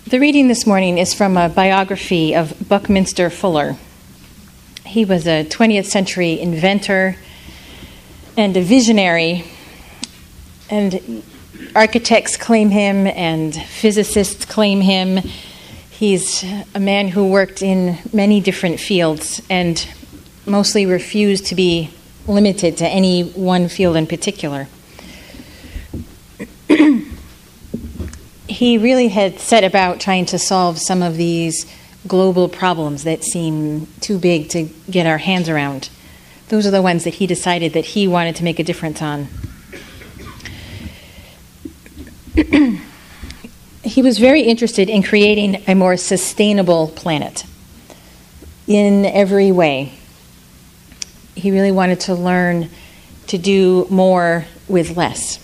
The reading this morning is from a biography of Buckminster Fuller. He was a 20th century inventor and a visionary, and architects claim him and physicists claim him. He's a man who worked in many different fields and mostly refused to be limited to any one field in particular. He really had set about trying to solve some of these global problems that seem too big to get our hands around. Those are the ones that he decided that he wanted to make a difference on. He was very interested in creating a more sustainable planet in every way. He really wanted to learn to do more with less.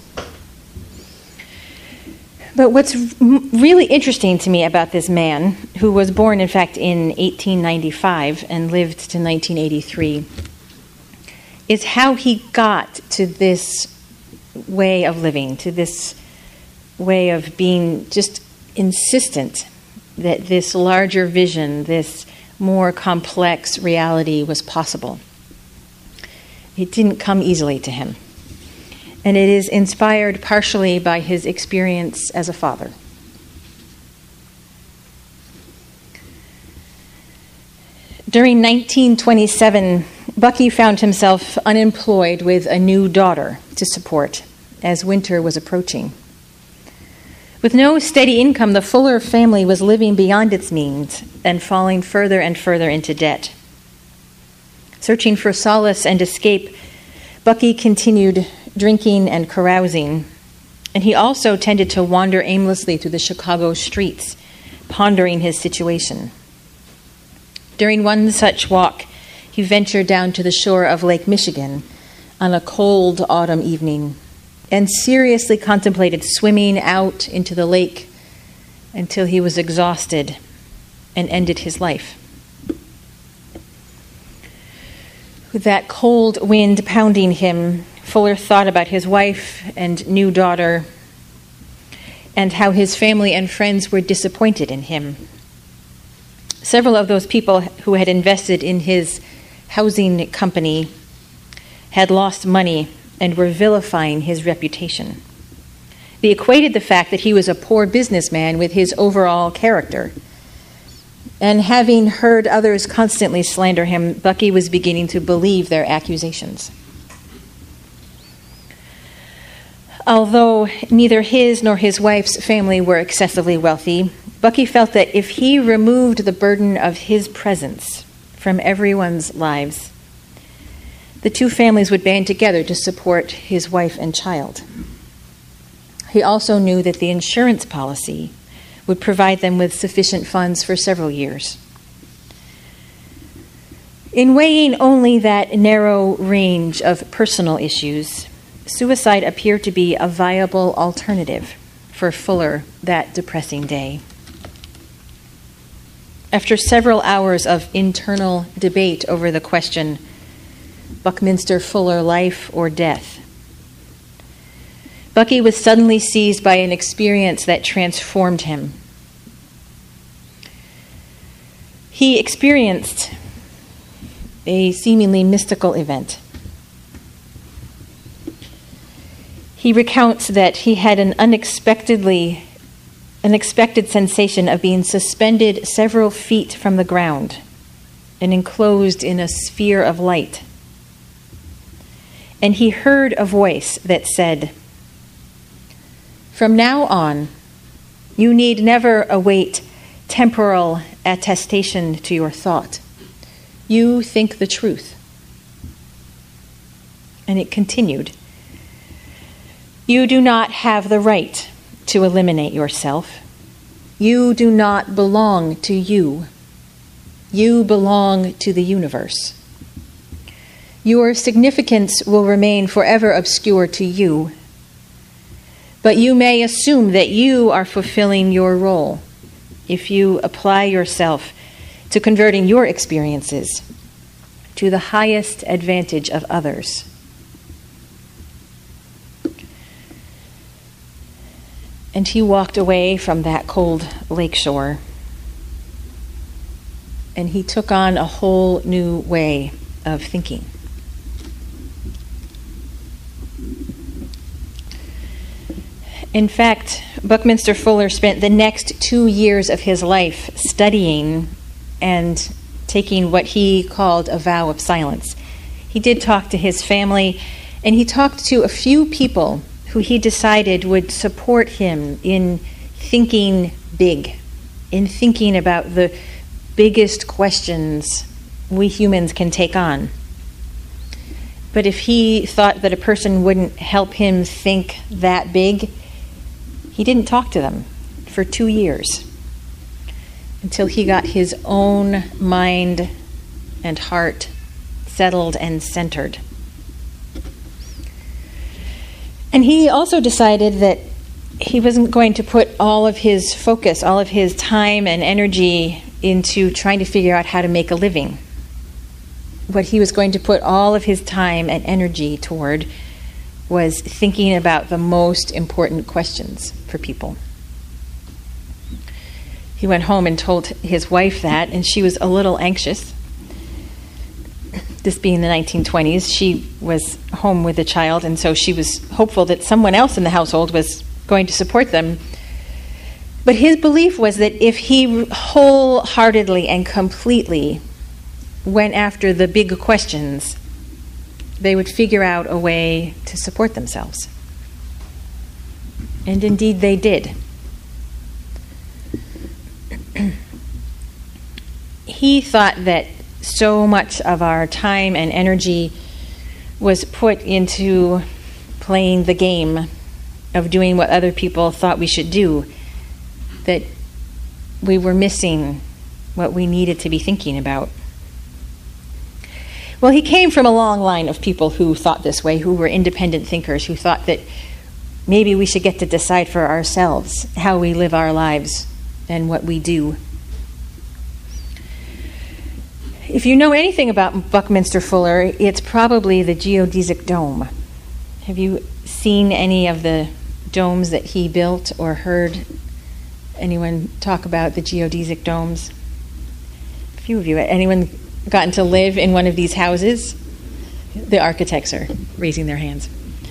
But what's really interesting to me about this man, who was born, in fact, in 1895 and lived to 1983, is how he got to this way of living, to this way of being just insistent that this larger vision, this more complex reality was possible. It didn't come easily to him. And it is inspired partially by his experience as a father. During 1927, Bucky found himself unemployed with a new daughter to support as winter was approaching. With no steady income, the Fuller family was living beyond its means and falling further and further into debt. Searching for solace and escape, Bucky continued drinking and carousing, and he also tended to wander aimlessly through the Chicago streets, pondering his situation. During one such walk, he ventured down to the shore of Lake Michigan on a cold autumn evening and seriously contemplated swimming out into the lake until he was exhausted and ended his life. With that cold wind pounding him, Fuller thought about his wife and new daughter and how his family and friends were disappointed in him. Several of those people who had invested in his housing company had lost money and were vilifying his reputation. They equated the fact that he was a poor businessman with his overall character. And having heard others constantly slander him, Bucky was beginning to believe their accusations. Although neither his nor his wife's family were excessively wealthy, Bucky felt that if he removed the burden of his presence from everyone's lives, the two families would band together to support his wife and child. He also knew that the insurance policy would provide them with sufficient funds for several years. In weighing only that narrow range of personal issues, suicide appeared to be a viable alternative for Fuller that depressing day. After several hours of internal debate over the question, Buckminster Fuller, life or death, Bucky was suddenly seized by an experience that transformed him. He experienced a seemingly mystical event. He recounts that he had an unexpected sensation of being suspended several feet from the ground and enclosed in a sphere of light. And he heard a voice that said, "From now on, you need never await temporal attestation to your thought. You think the truth." And it continued, "You do not have the right to eliminate yourself. You do not belong to you. You belong to the universe. Your significance will remain forever obscure to you, but you may assume that you are fulfilling your role if you apply yourself to converting your experiences to the highest advantage of others." And he walked away from that cold lakeshore. And he took on a whole new way of thinking. In fact, Buckminster Fuller spent the next 2 years of his life studying and taking what he called a vow of silence. He did talk to his family, and he talked to a few people who he decided would support him in thinking big, in thinking about the biggest questions we humans can take on. But if he thought that a person wouldn't help him think that big, he didn't talk to them for 2 years until he got his own mind and heart settled and centered. And he also decided that he wasn't going to put all of his focus, all of his time and energy into trying to figure out how to make a living. What he was going to put all of his time and energy toward was thinking about the most important questions for people. He went home and told his wife that, and she was a little anxious. This being the 1920s, she was home with a child, and so she was hopeful that someone else in the household was going to support them. But his belief was that if he wholeheartedly and completely went after the big questions, they would figure out a way to support themselves. And indeed they did. He thought that so much of our time and energy was put into playing the game of doing what other people thought we should do, that we were missing what we needed to be thinking about. Well, he came from a long line of people who thought this way, who were independent thinkers, who thought that maybe we should get to decide for ourselves how we live our lives and what we do. If you know anything about Buckminster Fuller, it's probably the geodesic dome. Have you seen any of the domes that he built or heard anyone talk about the geodesic domes? A few of you. Anyone gotten to live in one of these houses? The architects are raising their hands.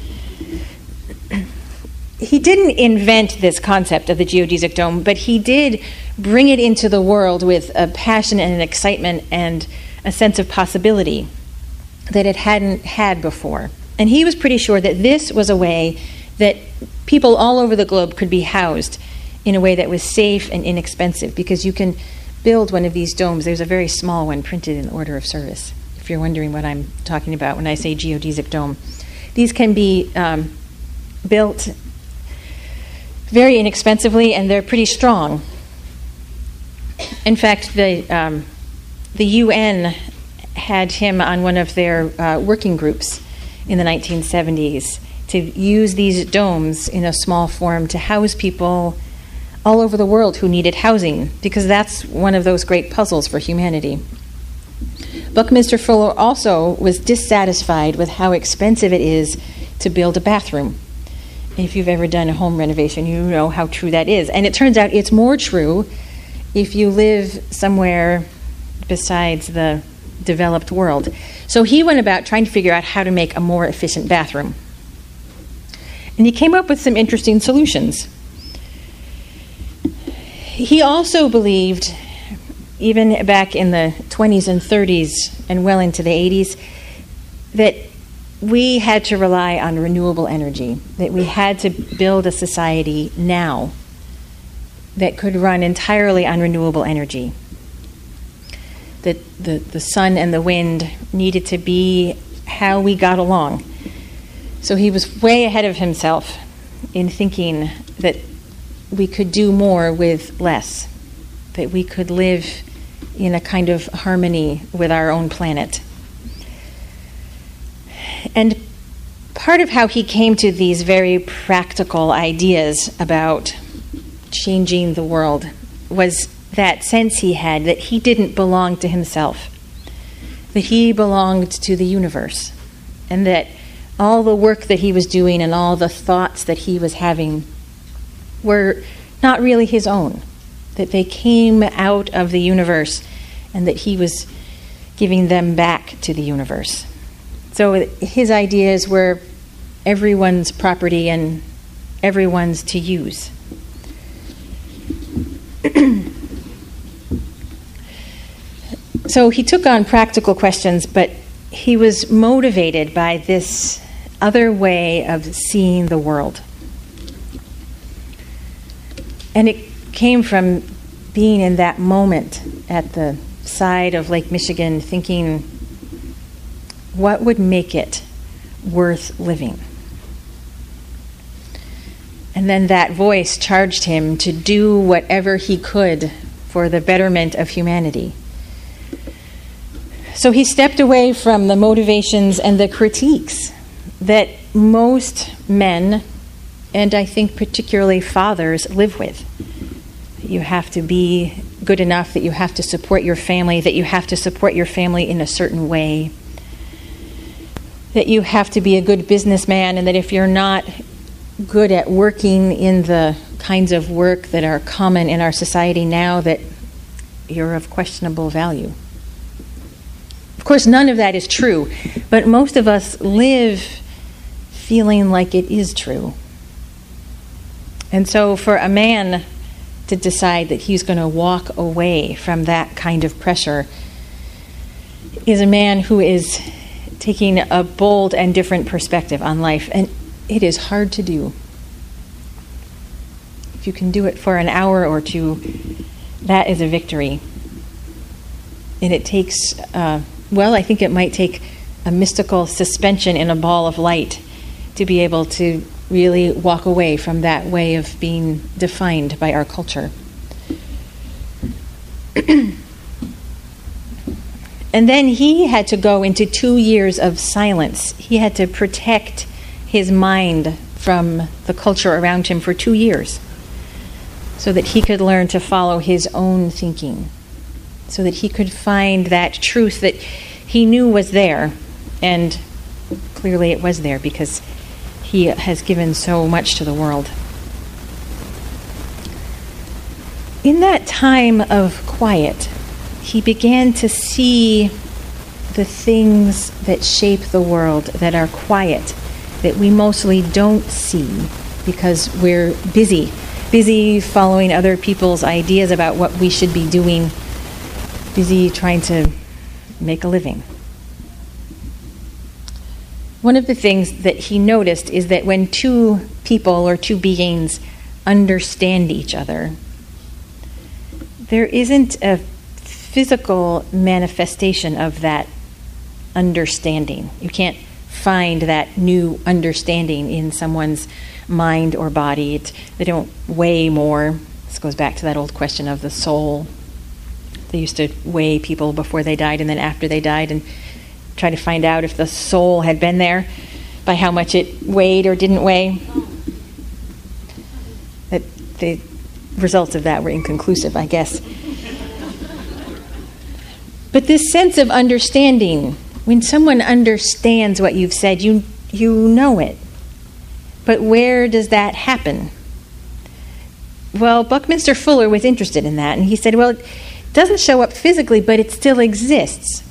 He didn't invent this concept of the geodesic dome, but he did bring it into the world with a passion and an excitement and a sense of possibility that it hadn't had before. And he was pretty sure that this was a way that people all over the globe could be housed in a way that was safe and inexpensive, because you can build one of these domes. There's a very small one printed in order of service, if you're wondering what I'm talking about when I say geodesic dome. These can be built very inexpensively, and they're pretty strong. In fact, the UN had him on one of their working groups in the 1970s to use these domes in a small form to house people all over the world who needed housing, because that's one of those great puzzles for humanity. Buckminster Fuller also was dissatisfied with how expensive it is to build a bathroom. If you've ever done a home renovation, you know how true that is. And it turns out it's more true if you live somewhere besides the developed world. So he went about trying to figure out how to make a more efficient bathroom. And he came up with some interesting solutions. He also believed, even back in the 20s and 30s and well into the 80s, that we had to rely on renewable energy, that we had to build a society now that could run entirely on renewable energy, that the sun and the wind needed to be how we got along. So he was way ahead of himself in thinking that we could do more with less, that we could live in a kind of harmony with our own planet. And part of how he came to these very practical ideas about changing the world was that sense he had that he didn't belong to himself, that he belonged to the universe, and that all the work that he was doing and all the thoughts that he was having were not really his own, that they came out of the universe and that he was giving them back to the universe. So his ideas were everyone's property and everyone's to use. So he took on practical questions, but he was motivated by this other way of seeing the world. And it came from being in that moment at the side of Lake Michigan, thinking, what would make it worth living? And then that voice charged him to do whatever he could for the betterment of humanity. So he stepped away from the motivations and the critiques that most men, and I think particularly fathers, live with. You have to be good enough, that you have to support your family, that you have to support your family in a certain way, that you have to be a good businessman, and that if you're not good at working in the kinds of work that are common in our society now, that you're of questionable value. Of course, none of that is true, but most of us live feeling like it is true. And so for a man to decide that he's going to walk away from that kind of pressure is a man who is taking a bold and different perspective on life, and it is hard to do. If you can do it for an hour or two, that is a victory. And it takes, I think it might take a mystical suspension in a ball of light to be able to really walk away from that way of being defined by our culture. And then he had to go into 2 years of silence. He had to protect his mind from the culture around him for 2 years so that he could learn to follow his own thinking, so that he could find that truth that he knew was there. And clearly it was there because he has given so much to the world. In that time of quiet, he began to see the things that shape the world that are quiet, that we mostly don't see because we're busy following other people's ideas about what we should be doing, busy trying to make a living. One of the things that he noticed is that when two people or two beings understand each other, there isn't a physical manifestation of that understanding. You can't find that new understanding in someone's mind or body. They don't weigh more. This goes back to that old question of the soul. They used to weigh people before they died and then after they died and try to find out if the soul had been there by how much it weighed or didn't weigh. The results of that were inconclusive, I guess. But this sense of understanding, when someone understands what you've said, you know it. But where does that happen? Well, Buckminster Fuller was interested in that, and he said, well, it doesn't show up physically, but it still exists.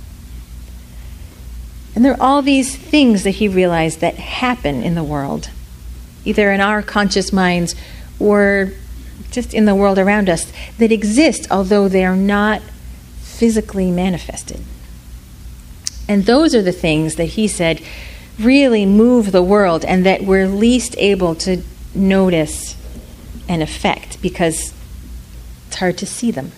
And there are all these things that he realized that happen in the world, either in our conscious minds or just in the world around us, that exist, although they are not physically manifested. And those are the things that he said really move the world and that we're least able to notice and affect because it's hard to see them.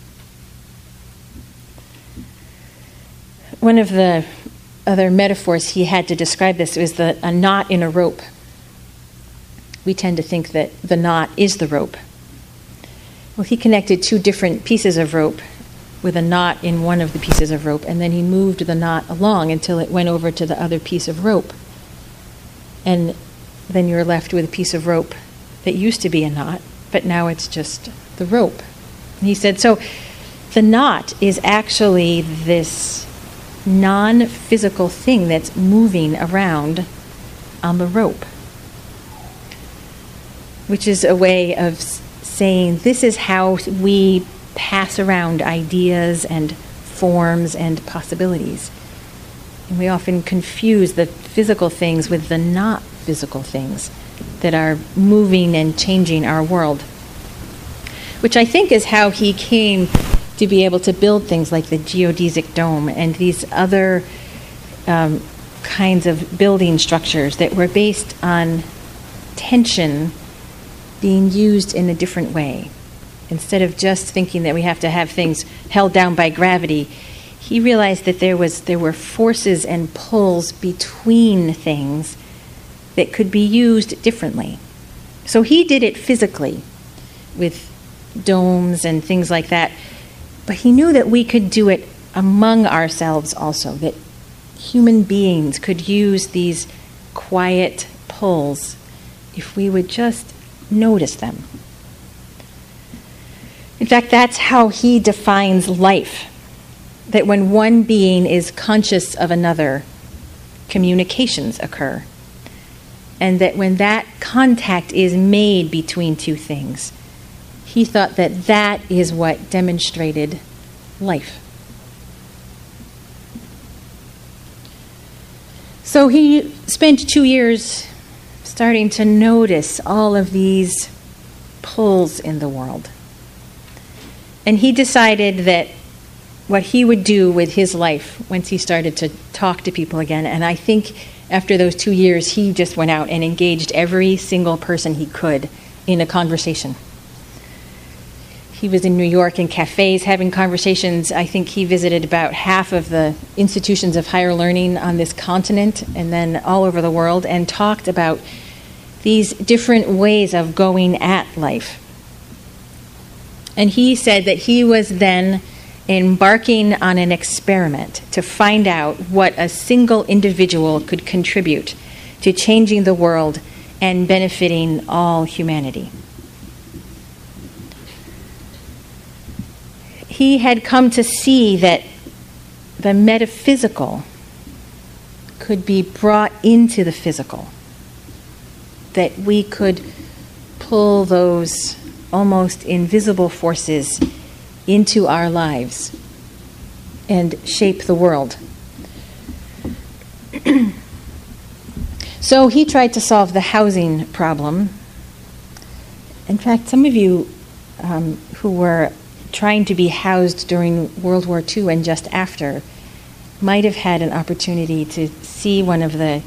One of the other metaphors he had to describe this was a knot in a rope. We tend to think that the knot is the rope. Well, he connected two different pieces of rope with a knot in one of the pieces of rope, and then he moved the knot along until it went over to the other piece of rope. And then you're left with a piece of rope that used to be a knot, but now it's just the rope. And he said, so the knot is actually this non-physical thing that's moving around on the rope. which is a way of saying this is how we pass around ideas and forms and possibilities. And we often confuse the physical things with the not physical things that are moving and changing our world, which I think is how he came to be able to build things like the geodesic dome and these other kinds of building structures that were based on tension being used in a different way. Instead of just thinking that we have to have things held down by gravity, he realized that there were forces and pulls between things that could be used differently. So he did it physically with domes and things like that, but he knew that we could do it among ourselves also, that human beings could use these quiet pulls if we would just notice them. In fact, that's how he defines life, that when one being is conscious of another, communications occur. And that when that contact is made between two things, he thought that that is what demonstrated life. So he spent 2 years starting to notice all of these pulls in the world. And he decided that what he would do with his life once he started to talk to people again, and I think after those 2 years, he just went out and engaged every single person he could in a conversation. He was in New York in cafes having conversations. I think he visited about half of the institutions of higher learning on this continent and then all over the world and talked about these different ways of going at life. And he said that he was then embarking on an experiment to find out what a single individual could contribute to changing the world and benefiting all humanity. He had come to see that the metaphysical could be brought into the physical, that we could pull those almost invisible forces into our lives and shape the world. So he tried to solve the housing problem. In fact, some of you who were trying to be housed during World War II and just after might have had an opportunity to see one of the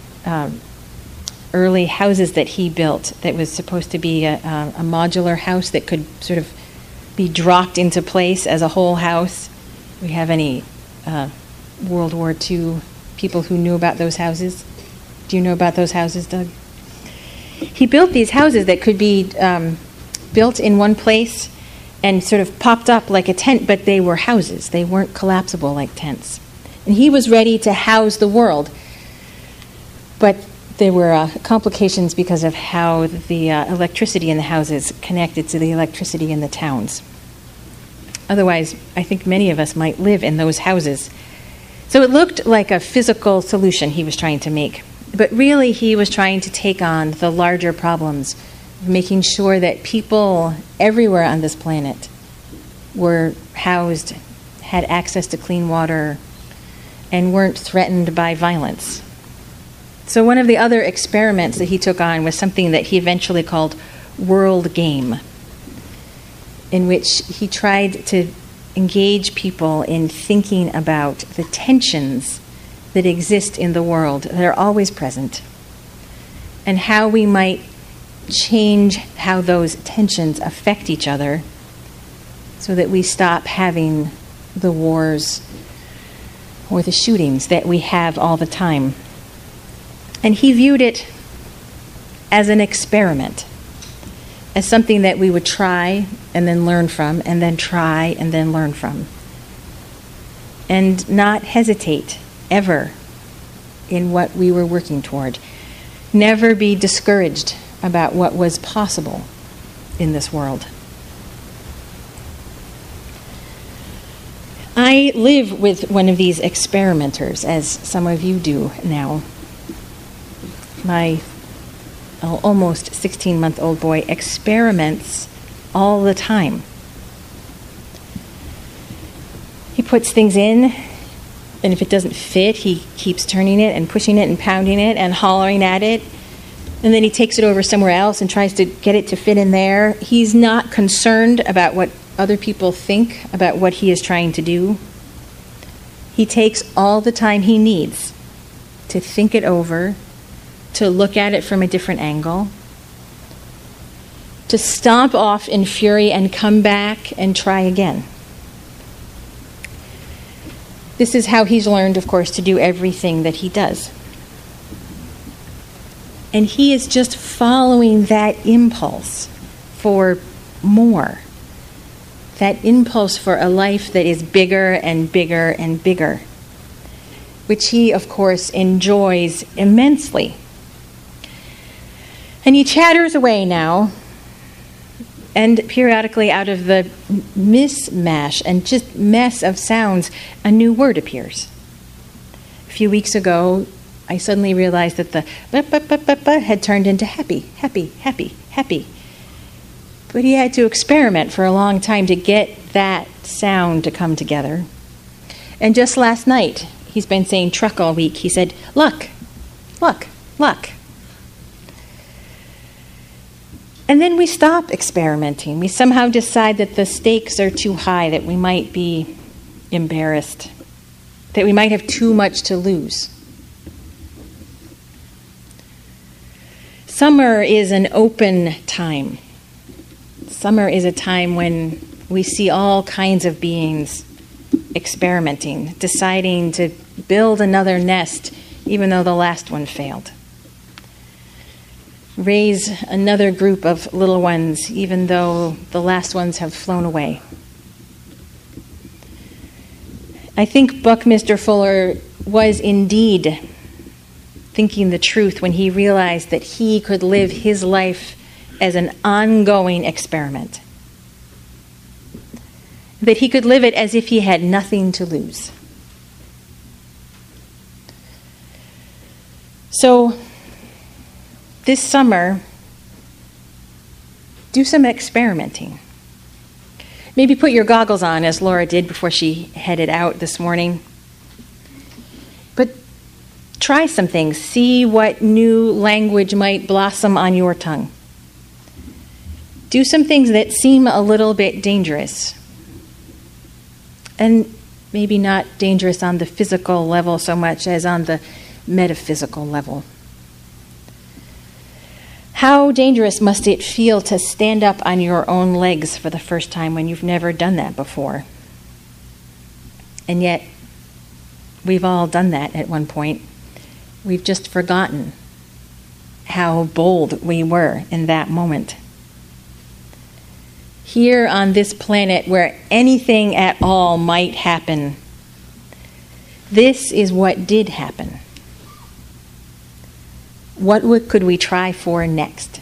early houses that he built that was supposed to be a modular house that could sort of be dropped into place as a whole house. We have any World War II people who knew about those houses? Do you know about those houses, Doug? He built these houses that could be built in one place and sort of popped up like a tent, but they were houses. They weren't collapsible like tents. And he was ready to house the world. But there were complications because of how the electricity in the houses connected to the electricity in the towns. Otherwise, I think many of us might live in those houses. So it looked like a physical solution he was trying to make. But really, he was trying to take on the larger problems of making sure that people everywhere on this planet were housed, had access to clean water, and weren't threatened by violence. So one of the other experiments that he took on was something that he eventually called World Game, in which he tried to engage people in thinking about the tensions that exist in the world, that are always present, and how we might change how those tensions affect each other so that we stop having the wars or the shootings that we have all the time. And he viewed it as an experiment, as something that we would try and then learn from, and then try and then learn from. And not hesitate ever in what we were working toward. Never be discouraged about what was possible in this world. I live with one of these experimenters, as some of you do now. My almost 16-month-old boy, experiments all the time. He puts things in, and if it doesn't fit, he keeps turning it and pushing it and pounding it and hollering at it. And then he takes it over somewhere else and tries to get it to fit in there. He's not concerned about what other people think about what he is trying to do. He takes all the time he needs to think it over, to look at it from a different angle, to stomp off in fury and come back and try again. This is how he's learned, of course, to do everything that he does. And he is just following that impulse for more. That impulse for a life that is bigger and bigger and bigger, which he, of course, enjoys immensely. And he chatters away now, and periodically out of the mismatch and just mess of sounds, a new word appears. A few weeks ago, I suddenly realized that the ba had turned into happy, happy, happy, happy. But he had to experiment for a long time to get that sound to come together. And just last night, he's been saying truck all week. He said, luck, luck, luck. And then we stop experimenting. We somehow decide that the stakes are too high, that we might be embarrassed, that we might have too much to lose. Summer is an open time. Summer is a time when we see all kinds of beings experimenting, deciding to build another nest even though the last one failed. Raise another group of little ones even though the last ones have flown away. I think Buckminster Fuller was indeed thinking the truth when he realized that he could live his life as an ongoing experiment. That he could live it as if he had nothing to lose. So, this summer, do some experimenting. Maybe put your goggles on, as Laura did before she headed out this morning. But try some things. See what new language might blossom on your tongue. Do some things that seem a little bit dangerous. And maybe not dangerous on the physical level so much as on the metaphysical level. How dangerous must it feel to stand up on your own legs for the first time when you've never done that before? And yet, we've all done that at one point. We've just forgotten how bold we were in that moment. Here on this planet where anything at all might happen, this is what did happen. What could we try for next?